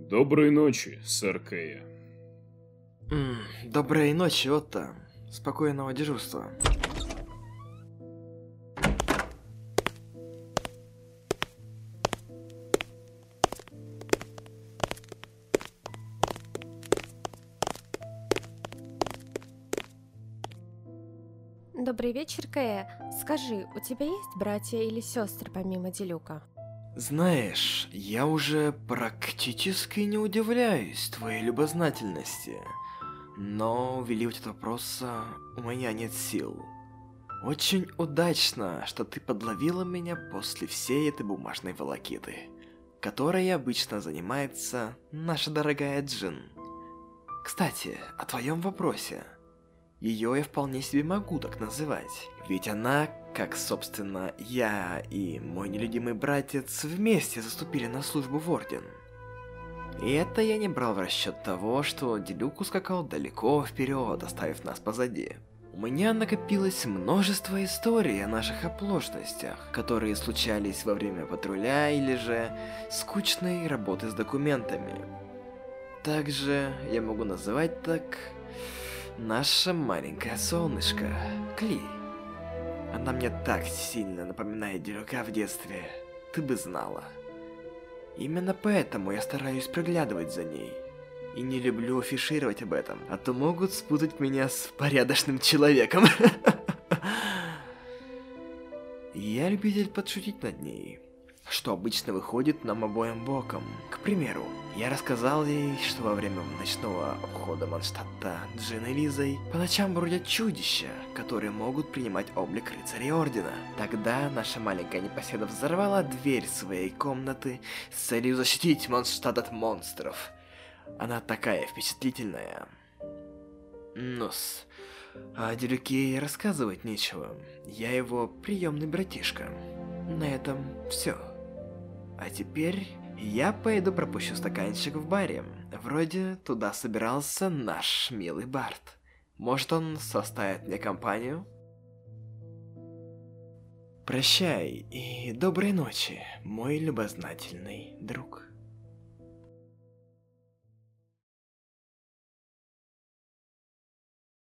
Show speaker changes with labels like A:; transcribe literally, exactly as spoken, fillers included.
A: Доброй ночи, сэр Кэя.
B: М, Доброй ночи, Отто. Спокойного дежурства.
C: Добрый вечер, Кэя. Скажи, у тебя есть братья или сестры помимо Делюка?
B: Знаешь, я уже практически не удивляюсь твоей любознательности. Но увиливать от вопроса у меня нет сил. Очень удачно, что ты подловила меня после всей этой бумажной волокиты, которой обычно занимается наша дорогая Джин. Кстати, о твоем вопросе. Ее я вполне себе могу так называть, ведь она, как собственно я и мой нелюдимый братец, вместе заступили на службу в Орден. И это я не брал в расчет того, что Делюк ускакал далеко вперед, оставив нас позади. У меня накопилось множество историй о наших оплошностях, которые случались во время патруля или же скучной работы с документами. Также я могу называть так наше маленькое солнышко, Кли. Она мне так сильно напоминает Делюка в детстве, ты бы знала. Именно поэтому я стараюсь приглядывать за ней. И не люблю афишировать об этом, а то могут спутать меня с порядочным человеком. Я любитель подшутить над ней, что обычно выходит нам обоим боком. К примеру, я рассказал ей, что во время ночного обхода Манштадта Джин и Лизой по ночам бродят чудища, которые могут принимать облик рыцарей Ордена. Тогда наша маленькая непоседа взорвала дверь своей комнаты с целью защитить Манштадт от монстров. Она такая впечатлительная. Ну-с, о Делюке рассказывать нечего. Я его приемный братишка. На этом все. А теперь я пойду пропущу стаканчик в баре. Вроде туда собирался наш милый Барт. Может, он составит мне компанию? Прощай и доброй ночи, мой любознательный друг.